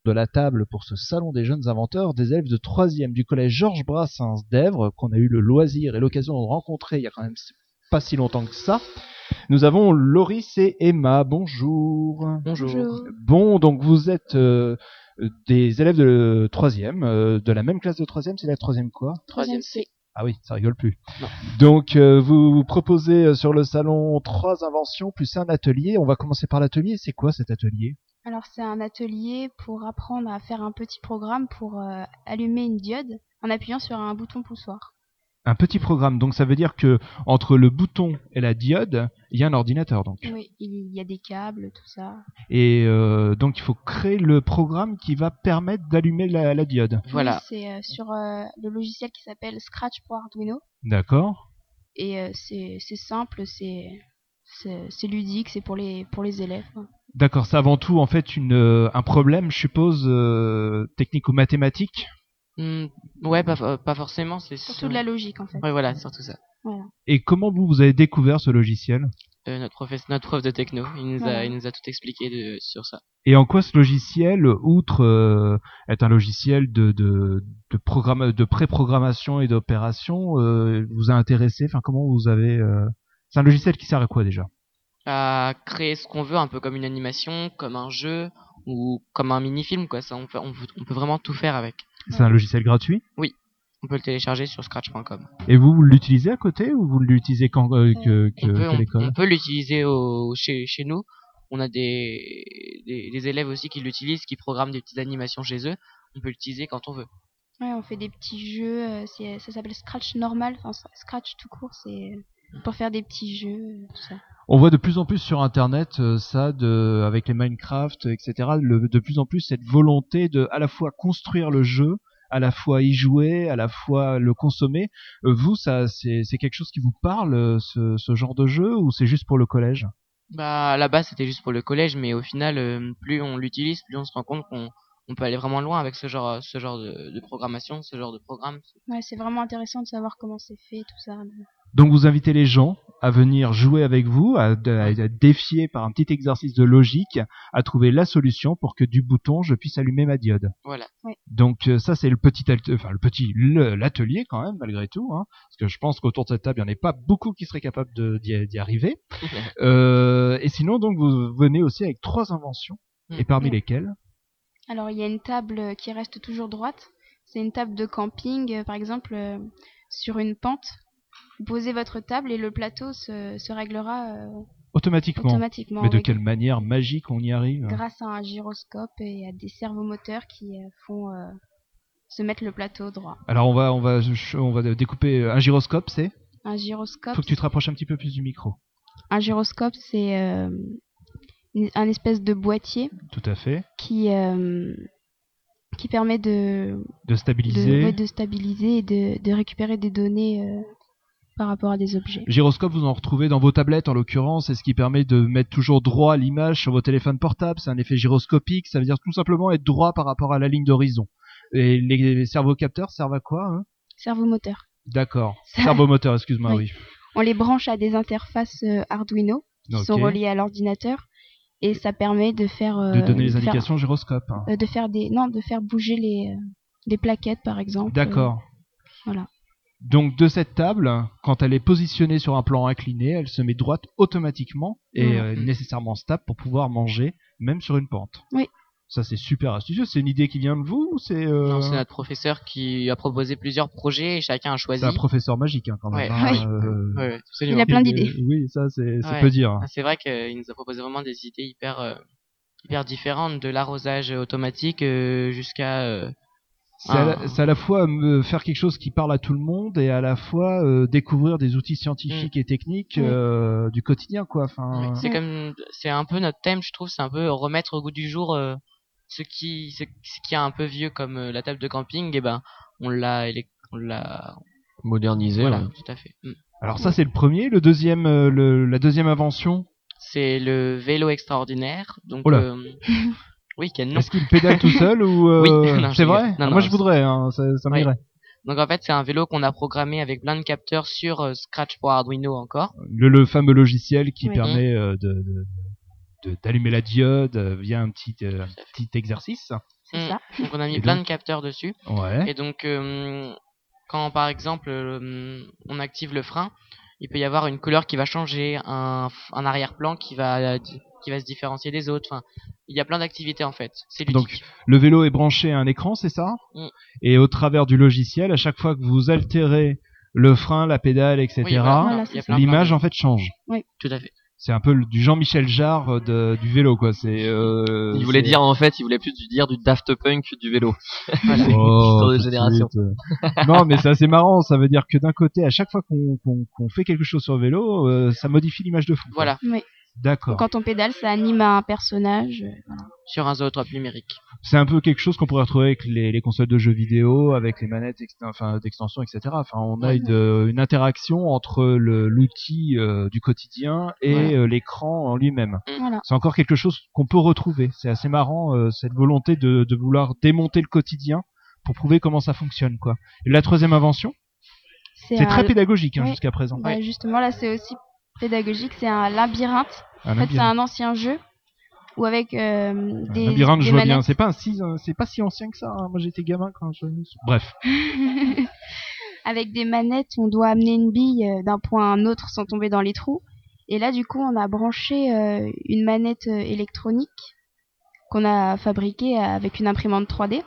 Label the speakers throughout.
Speaker 1: de la table pour ce salon des jeunes inventeurs des élèves de 3e du collège Georges Brassens d'Èvres, qu'on a eu le loisir et l'occasion de rencontrer il y a quand même pas si longtemps que ça. Nous avons Loris et Emma. Bonjour.
Speaker 2: Bonjour.
Speaker 1: Bon, donc vous êtes des élèves de 3e, de la même classe de 3e, c'est la 3e quoi ?
Speaker 2: 3e C.
Speaker 1: Ah oui, ça rigole plus.
Speaker 2: Non.
Speaker 1: Donc vous proposez sur le salon 3 inventions plus un atelier. On va commencer par l'atelier. C'est quoi cet atelier ?
Speaker 3: Alors c'est un atelier pour apprendre à faire un petit programme pour allumer une diode en appuyant sur un bouton poussoir.
Speaker 1: Un petit programme, donc ça veut dire que entre le bouton et la diode, il y a un ordinateur donc.
Speaker 3: Oui, il y a des câbles, tout ça.
Speaker 1: Et donc il faut créer le programme qui va permettre d'allumer la diode.
Speaker 2: Voilà.
Speaker 3: Oui, c'est sur le logiciel qui s'appelle Scratch pour Arduino.
Speaker 1: D'accord.
Speaker 3: Et c'est simple, c'est ludique, c'est pour les élèves.
Speaker 1: D'accord, c'est avant tout en fait un problème, je suppose, technique ou mathématique.
Speaker 2: Ouais, pas forcément. C'est
Speaker 3: surtout de la logique en fait.
Speaker 2: Ouais, voilà, surtout ça.
Speaker 3: Voilà.
Speaker 1: Et comment vous avez découvert ce logiciel ?
Speaker 2: Notre prof de techno, il nous a tout expliqué sur ça.
Speaker 1: Et en quoi ce logiciel, outre être un logiciel de pré-programmation et d'opération, vous a intéressé ? Enfin, comment vous avez c'est un logiciel qui sert à quoi déjà ?
Speaker 2: À créer ce qu'on veut, un peu comme une animation, comme un jeu ou comme un mini-film, quoi. Ça, on peut vraiment tout faire avec.
Speaker 1: C'est un logiciel gratuit ?
Speaker 2: Oui, on peut le télécharger sur scratch.com.
Speaker 1: Et vous l'utilisez à côté ou vous l'utilisez qu'à l'école ?
Speaker 2: On peut l'utiliser chez nous. On a des élèves aussi qui l'utilisent, qui programment des petites animations chez eux. On peut l'utiliser quand on veut.
Speaker 3: Ouais, on fait des petits jeux. Ça s'appelle Scratch normal, enfin Scratch tout court, c'est pour faire des petits jeux, tout ça.
Speaker 1: On voit de plus en plus sur Internet avec les Minecraft, etc. De plus en plus cette volonté de à la fois construire le jeu, à la fois y jouer, à la fois le consommer. Vous, ça, c'est quelque chose qui vous parle, ce genre de jeu, ou c'est juste pour le collège ?
Speaker 2: Bah, à la base, c'était juste pour le collège, mais au final, plus on l'utilise, plus on se rend compte qu'on peut aller vraiment loin avec ce genre de programmation, ce genre de programme.
Speaker 3: Ouais, c'est vraiment intéressant de savoir comment c'est fait, tout ça.
Speaker 1: Donc vous invitez les gens à venir jouer avec vous, à défier par un petit exercice de logique, à trouver la solution pour que du bouton je puisse allumer ma diode.
Speaker 2: Voilà.
Speaker 3: Ouais.
Speaker 1: Donc ça c'est l'atelier quand même malgré tout, hein, parce que je pense qu'autour de cette table il n'y en a pas beaucoup qui seraient capables d'y arriver. Et sinon donc vous venez aussi avec 3 inventions, et parmi lesquelles ?
Speaker 3: Alors il y a une table qui reste toujours droite. C'est une table de camping, par exemple, sur une pente. Vous posez votre table et le plateau se réglera
Speaker 1: automatiquement. Mais de
Speaker 3: oui.
Speaker 1: quelle manière magique on y arrive ?
Speaker 3: Grâce à un gyroscope et à des servomoteurs qui font se mettre le plateau droit.
Speaker 1: Alors on va découper un gyroscope, c'est ?
Speaker 3: Un gyroscope.
Speaker 1: Faut que tu te rapproches un petit peu plus du micro.
Speaker 3: Un gyroscope, c'est un espèce de boîtier.
Speaker 1: Tout à fait.
Speaker 3: Qui permet de
Speaker 1: stabiliser.
Speaker 3: De stabiliser et de récupérer des données par rapport à des objets.
Speaker 1: Gyroscope, vous en retrouvez dans vos tablettes en l'occurrence, c'est ce qui permet de mettre toujours droit l'image sur vos téléphones portables, c'est un effet gyroscopique, ça veut dire tout simplement être droit par rapport à la ligne d'horizon. Et les servocapteurs servent à quoi, hein ?
Speaker 3: Servomoteur.
Speaker 1: D'accord, servomoteur, excuse-moi, oui.
Speaker 3: On les branche à des interfaces Arduino qui sont reliées à l'ordinateur et ça permet de faire...
Speaker 1: de donner les indications au gyroscope.
Speaker 3: De faire bouger les plaquettes par exemple.
Speaker 1: D'accord.
Speaker 3: Voilà.
Speaker 1: Donc de cette table, quand elle est positionnée sur un plan incliné, elle se met droite automatiquement et nécessairement stable pour pouvoir manger, même sur une pente.
Speaker 3: Oui.
Speaker 1: Ça c'est super astucieux. C'est une idée qui vient de vous ou c'est
Speaker 2: Non, c'est notre professeur qui a proposé plusieurs projets et chacun a choisi.
Speaker 1: C'est un professeur magique hein, quand même.
Speaker 2: Ouais,
Speaker 3: il a plein d'idées.
Speaker 1: Oui, ça c'est peu dire.
Speaker 2: C'est vrai qu'il nous a proposé vraiment des idées hyper différentes, de l'arrosage automatique jusqu'à...
Speaker 1: C'est à la fois faire quelque chose qui parle à tout le monde et à la fois découvrir des outils scientifiques et techniques du quotidien, quoi. Enfin,
Speaker 2: c'est un peu notre thème, je trouve, c'est un peu remettre au goût du jour ce qui est un peu vieux comme la table de camping, et ben on l'a
Speaker 4: modernisé.
Speaker 2: Voilà, tout à fait.
Speaker 1: Alors ça c'est le premier, le deuxième, la deuxième invention.
Speaker 2: C'est le vélo extraordinaire. Donc oui, quel nom.
Speaker 1: Est-ce qu'il pédale tout seul ou
Speaker 2: Oui, non,
Speaker 1: c'est vrai. Moi je voudrais, hein, ça m'irait.
Speaker 2: Donc en fait, c'est un vélo qu'on a programmé avec plein de capteurs sur Scratch pour Arduino encore.
Speaker 1: Le fameux logiciel qui permet d'allumer la diode via un petit exercice.
Speaker 3: C'est ça.
Speaker 2: Donc on a mis
Speaker 1: Et
Speaker 2: plein
Speaker 1: donc
Speaker 2: de capteurs dessus.
Speaker 1: Ouais.
Speaker 2: Et donc quand par exemple on active le frein, il peut y avoir une couleur qui va changer, un arrière-plan qui va se différencier des autres. Enfin, il y a plein d'activités en fait. C'est
Speaker 1: Donc
Speaker 2: ludique.
Speaker 1: le vélo est branché à un écran, c'est ça? Et au travers du logiciel, à chaque fois que vous altérez le frein, la pédale, etc.,
Speaker 2: Oui, voilà,
Speaker 3: Voilà,
Speaker 2: il y a
Speaker 3: c'est
Speaker 2: plein
Speaker 1: l'image
Speaker 2: de-
Speaker 1: en fait change.
Speaker 2: Tout à fait.
Speaker 1: C'est un peu du Jean-Michel Jarre du vélo, quoi.
Speaker 4: Il voulait dire en fait, il voulait plus dire du Daft Punk du vélo.
Speaker 2: Voilà.
Speaker 4: C'est une
Speaker 1: Oh,
Speaker 4: histoire de
Speaker 1: tout de
Speaker 4: génération.
Speaker 1: suite. Non, mais c'est assez marrant. Ça veut dire que d'un côté, à chaque fois qu'on fait quelque chose sur le vélo, ça modifie l'image de fond, quoi.
Speaker 2: Voilà.
Speaker 3: Oui.
Speaker 1: D'accord.
Speaker 3: Quand on pédale, ça anime un personnage.
Speaker 2: Sur un zootrope numérique.
Speaker 1: C'est un peu quelque chose qu'on pourrait retrouver avec les consoles de jeux vidéo, avec les manettes d'extension, etc. Enfin, on a une interaction entre l'outil du quotidien et l'écran en lui-même.
Speaker 3: Voilà.
Speaker 1: C'est encore quelque chose qu'on peut retrouver. C'est assez marrant, cette volonté de vouloir démonter le quotidien pour prouver comment ça fonctionne, quoi. Et la troisième invention, c'est très pédagogique
Speaker 3: Oui.
Speaker 1: jusqu'à présent.
Speaker 3: Bah, justement, là, c'est aussi pédagogique. C'est un labyrinthe.
Speaker 1: Un
Speaker 3: En fait, c'est
Speaker 1: labyrinthe.
Speaker 3: un ancien jeu où avec
Speaker 1: Un
Speaker 3: des
Speaker 1: labyrinthe, je vois bien.
Speaker 3: manettes.
Speaker 1: C'est pas si ancien que ça, hein. Moi, j'étais gamin quand je... Bref.
Speaker 3: Avec des manettes, on doit amener une bille d'un point à un autre sans tomber dans les trous. Et là, du coup, on a branché une manette électronique qu'on a fabriquée avec une imprimante 3D.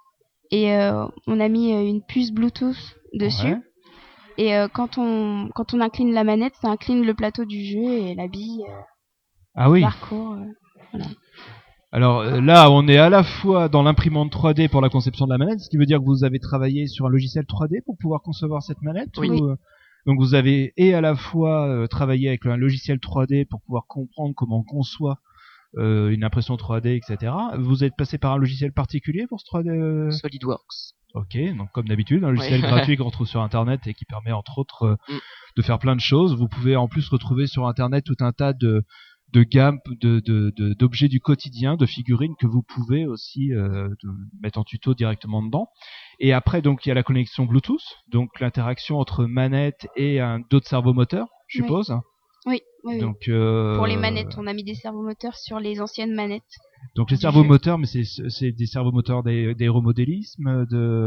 Speaker 3: Et on a mis une puce Bluetooth dessus.
Speaker 1: Ouais.
Speaker 3: Et quand on incline la manette, ça incline le plateau du jeu et la bille
Speaker 1: Ah oui.
Speaker 3: parcourt. Voilà.
Speaker 1: Alors là, on est à la fois dans l'imprimante 3D pour la conception de la manette, ce qui veut dire que vous avez travaillé sur un logiciel 3D pour pouvoir concevoir cette manette.
Speaker 3: Oui.
Speaker 1: Donc vous avez et à la fois travaillé avec un logiciel 3D pour pouvoir comprendre comment on conçoit une impression 3D, etc. Vous êtes passé par un logiciel particulier pour ce 3D
Speaker 2: SolidWorks.
Speaker 1: Ok, donc comme d'habitude, un logiciel gratuit qu'on retrouve sur Internet et qui permet entre autres de faire plein de choses. Vous pouvez en plus retrouver sur Internet tout un tas de gammes d'objets du quotidien, de figurines que vous pouvez aussi mettre en tuto directement dedans. Et après, donc il y a la connexion Bluetooth, donc l'interaction entre manette et d'autres servomoteurs, je suppose.
Speaker 3: Oui.
Speaker 1: Donc
Speaker 3: Pour les manettes, on a mis des servomoteurs sur les anciennes manettes.
Speaker 1: donc les servomoteurs, mais c'est des servomoteurs d'aéromodélisme,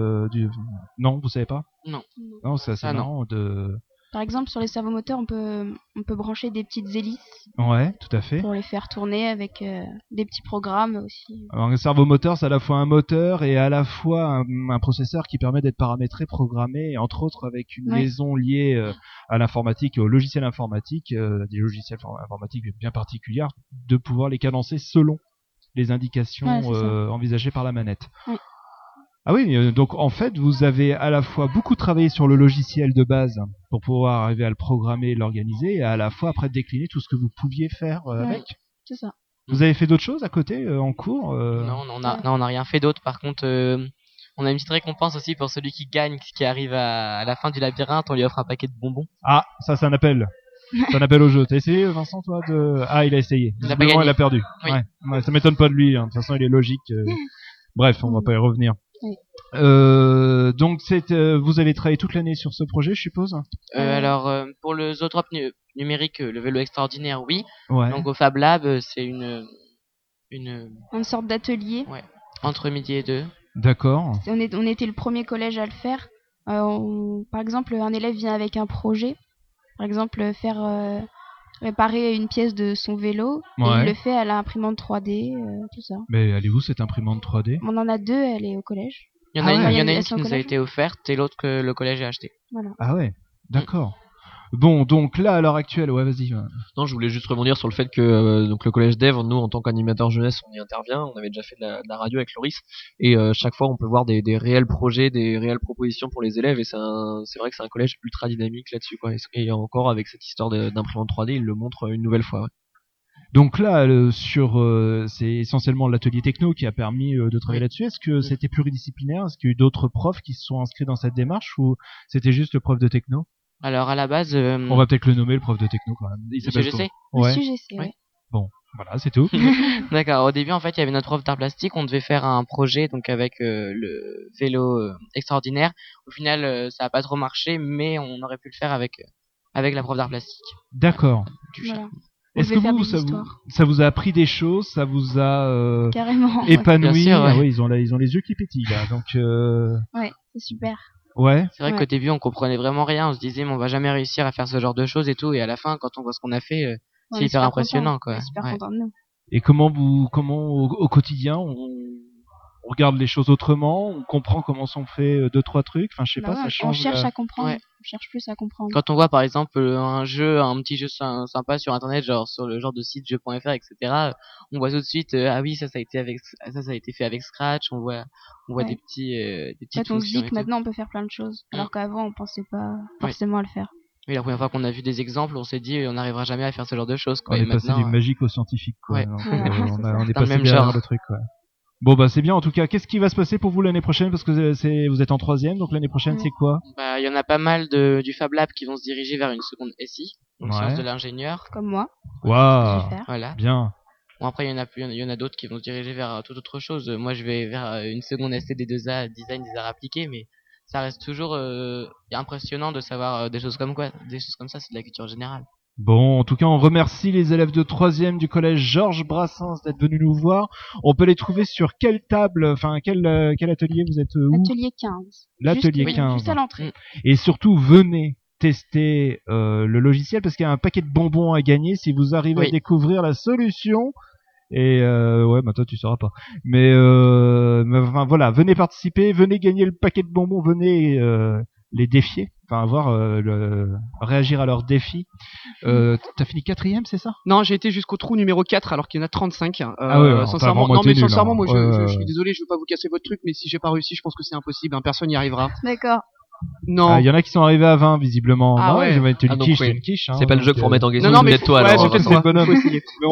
Speaker 1: non, vous savez pas? Non, c'est assez marrant de.
Speaker 3: Par exemple, sur les servomoteurs, on peut brancher des petites hélices.
Speaker 1: Ouais, tout à fait.
Speaker 3: Pour les faire tourner avec des petits programmes aussi.
Speaker 1: Alors un servomoteur, c'est à la fois un moteur et à la fois un processeur qui permet d'être paramétré, programmé, et entre autres avec une liaison liée à l'informatique et au logiciel informatique, des logiciels informatiques bien particuliers, de pouvoir les cadencer selon les indications envisagées par la manette.
Speaker 3: Ouais.
Speaker 1: Ah oui, donc en fait, vous avez à la fois beaucoup travaillé sur le logiciel de base pour pouvoir arriver à le programmer et l'organiser, et à la fois après décliner tout ce que vous pouviez faire avec.
Speaker 3: C'est ça.
Speaker 1: Vous avez fait d'autres choses à côté, en cours
Speaker 2: Non, on n'a rien fait d'autre. Par contre, on a une petite récompense aussi pour celui qui gagne, qui arrive à la fin du labyrinthe. On lui offre un paquet de bonbons.
Speaker 1: Ah, ça c'est un appel. C'est un appel au jeu. T'as essayé, Vincent, toi Ah, il a essayé.
Speaker 2: Il a pas gagné.
Speaker 1: Il a perdu.
Speaker 2: Oui.
Speaker 1: Ouais, ça m'étonne pas de lui. Hein. De toute façon, il est logique. Bref, on va pas y revenir.
Speaker 3: Oui.
Speaker 1: Donc, vous allez travailler toute l'année sur ce projet, je suppose.
Speaker 2: Alors, pour le zootrope numérique, le vélo extraordinaire, oui.
Speaker 1: Ouais.
Speaker 2: Donc au Fab Lab, c'est une
Speaker 3: sorte d'atelier.
Speaker 2: Ouais. Entre midi et 2.
Speaker 1: D'accord.
Speaker 3: On était le premier collège à le faire. Par exemple, un élève vient avec un projet. Par exemple, faire réparer une pièce de son vélo. Et il le fait à l'imprimante 3D, tout ça.
Speaker 1: Mais elle est où cette imprimante 3D?
Speaker 3: On en a deux, elle est au collège.
Speaker 2: Il y en a une qui nous a été offerte et l'autre que le collège a acheté.
Speaker 3: Voilà.
Speaker 1: Ah ouais, d'accord. Bon, donc là, à l'heure actuelle, ouais, vas-y.
Speaker 4: Non, je voulais juste rebondir sur le fait que donc le collège Dev, nous, en tant qu'animateur jeunesse, on y intervient. On avait déjà fait de la radio avec Loris. Et chaque fois, on peut voir des réels projets, des réelles propositions pour les élèves. Et c'est vrai que c'est un collège ultra dynamique là-dessus, quoi. Et encore, avec cette histoire d'imprimante 3D, il le montre une nouvelle fois. Ouais.
Speaker 1: Donc là, c'est essentiellement l'atelier techno qui a permis de travailler là-dessus. Est-ce que c'était pluridisciplinaire? Est-ce qu'il y a eu d'autres profs qui se sont inscrits dans cette démarche ou c'était juste le prof de techno?
Speaker 2: Alors à la base,
Speaker 1: on va peut-être le nommer, le prof de techno quand même.
Speaker 2: Monsieur GC.
Speaker 3: Monsieur GC. Ouais.
Speaker 1: Bon, voilà, c'est tout.
Speaker 2: D'accord. Au début, en fait, il y avait notre prof d'art plastique. On devait faire un projet donc avec le vélo extraordinaire. Au final, ça a pas trop marché, mais on aurait pu le faire avec la prof d'art plastique.
Speaker 1: D'accord.
Speaker 3: Voilà.
Speaker 1: Est-ce
Speaker 3: devait
Speaker 1: que
Speaker 3: faire
Speaker 1: vous,
Speaker 3: des histoires.
Speaker 1: ça vous a appris des choses, ça vous a
Speaker 3: Carrément.
Speaker 1: épanoui?
Speaker 2: Bien sûr, ouais.
Speaker 1: Ah oui, ils ont les yeux qui pétillent là, donc
Speaker 3: Ouais, c'est super.
Speaker 1: ouais.
Speaker 2: C'est vrai
Speaker 3: Ouais.
Speaker 2: qu'au début, on comprenait vraiment rien. On se disait, mais on va jamais réussir à faire ce genre de choses et tout. Et à la fin, quand on voit ce qu'on a fait,
Speaker 3: On
Speaker 2: c'est
Speaker 3: est
Speaker 2: hyper
Speaker 3: super
Speaker 2: impressionnant,
Speaker 3: contents. On
Speaker 2: quoi.
Speaker 3: est super
Speaker 2: Ouais.
Speaker 3: contents de nous.
Speaker 1: Et comment au quotidien on regarde les choses autrement, on comprend comment sont faits deux trois trucs. Enfin, je sais
Speaker 3: Bah
Speaker 1: pas,
Speaker 3: ouais,
Speaker 1: ça
Speaker 3: on
Speaker 1: change.
Speaker 3: cherche à comprendre.
Speaker 2: Ouais.
Speaker 3: On cherche plus à comprendre.
Speaker 2: Quand on voit par exemple un petit jeu sympa sur internet, genre sur le genre de site jeu.fr, etc. On voit tout de suite, ah oui, ça a été fait avec Scratch. On voit
Speaker 3: Ouais.
Speaker 2: des
Speaker 3: En
Speaker 2: petites
Speaker 3: fait, on se
Speaker 2: fonctions
Speaker 3: dit
Speaker 2: et
Speaker 3: que
Speaker 2: tout.
Speaker 3: maintenant on peut faire plein de choses, alors qu'avant on pensait pas forcément à le faire.
Speaker 2: Oui, la première fois qu'on a vu des exemples, on s'est dit, on n'arrivera jamais à faire ce genre de choses, quoi.
Speaker 1: On
Speaker 2: Et
Speaker 1: est passé
Speaker 2: maintenant,
Speaker 1: du magique au scientifique, quoi.
Speaker 2: ouais.
Speaker 1: Donc,
Speaker 3: Voilà,
Speaker 1: on
Speaker 3: c'est ça.
Speaker 1: est
Speaker 2: Dans le
Speaker 1: passé
Speaker 2: même
Speaker 1: derrière
Speaker 2: genre.
Speaker 1: le truc, quoi. Bon bah c'est bien en tout cas. Qu'est-ce qui va se passer pour vous l'année prochaine? Parce que vous êtes en 3e, donc l'année prochaine
Speaker 3: Ouais.
Speaker 1: c'est quoi?
Speaker 2: bah, il y en a pas mal du Fab Lab qui vont se diriger vers une seconde SI, donc
Speaker 1: Ouais.
Speaker 2: sciences de l'ingénieur.
Speaker 3: Comme moi.
Speaker 1: Waouh,
Speaker 3: Je vais faire.
Speaker 2: Voilà.
Speaker 1: bien.
Speaker 2: Bon, après, il y en a d'autres qui vont se diriger vers toute autre chose. Moi, je vais vers une seconde STD2A, design des arts appliqués, mais ça reste toujours impressionnant de savoir des choses comme ça, c'est de la culture générale.
Speaker 1: Bon, en tout cas, on remercie les élèves de 3e du collège Georges Brassens d'être venus nous voir. On peut les trouver sur quelle table, enfin quel atelier vous êtes où?
Speaker 3: Atelier 15.
Speaker 1: L'atelier
Speaker 3: Juste,
Speaker 1: 15.
Speaker 3: Juste à l'entrée.
Speaker 1: Et surtout, venez tester le logiciel parce qu'il y a un paquet de bonbons à gagner si vous arrivez à
Speaker 2: Oui.
Speaker 1: découvrir la solution. Et ouais, bah toi tu sauras pas. Mais enfin, voilà, venez participer, venez gagner le paquet de bonbons, venez les défier, enfin réagir à leurs défis. T'as fini 4e, c'est ça?
Speaker 5: Non, j'ai été jusqu'au trou numéro 4 alors qu'il y en a 35.
Speaker 1: Ah ouais, alors,
Speaker 5: sincèrement,
Speaker 1: t'as
Speaker 5: non mais
Speaker 1: vraiment été
Speaker 5: sincèrement,
Speaker 1: nul,
Speaker 5: moi
Speaker 1: hein.
Speaker 5: je suis désolé, je veux pas vous casser votre truc, mais si j'ai pas réussi, je pense que c'est impossible, hein, personne n'y arrivera.
Speaker 3: D'accord.
Speaker 5: Non.
Speaker 1: Il y en a qui sont arrivés à 20 visiblement.
Speaker 5: Ah
Speaker 1: non,
Speaker 5: ouais.
Speaker 1: ils ont été
Speaker 4: Ah,
Speaker 1: une
Speaker 4: donc,
Speaker 1: quiche,
Speaker 4: oui.
Speaker 1: c'est une quiche. Hein,
Speaker 4: C'est pas le jeu
Speaker 1: donc,
Speaker 4: pour mettre en question
Speaker 5: Non, non, mais
Speaker 4: peut-être toi
Speaker 5: ouais,
Speaker 4: alors.
Speaker 5: c'est peut-être
Speaker 1: Vincent.
Speaker 5: moi. Faut essayer.